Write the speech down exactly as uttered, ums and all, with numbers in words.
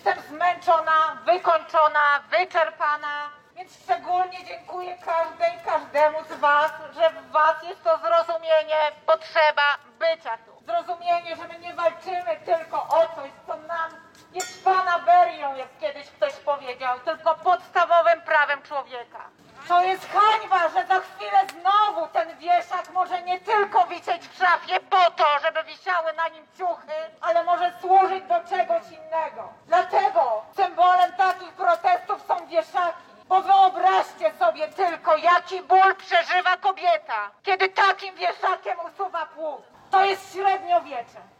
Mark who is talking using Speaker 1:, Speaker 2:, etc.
Speaker 1: Jestem zmęczona, wykończona, wyczerpana, więc szczególnie dziękuję każdej, każdemu z was, że w was jest to zrozumienie, potrzeba bycia tu. Zrozumienie, że my nie walczymy tylko o coś, co nam jest fanaberią, jak kiedyś ktoś powiedział, tylko podstawowym prawem człowieka. To jest hańba, że za chwilę znowu ten wieszak może nie tylko wisieć w szafie po to, żeby wisiały na nim ciuchy, ale może służyć do czegoś innego. Dlatego symbolem takich protestów są wieszaki. Bo wyobraźcie sobie tylko, jaki ból przeżywa kobieta, kiedy takim wieszakiem usuwa płód. To jest średniowiecze.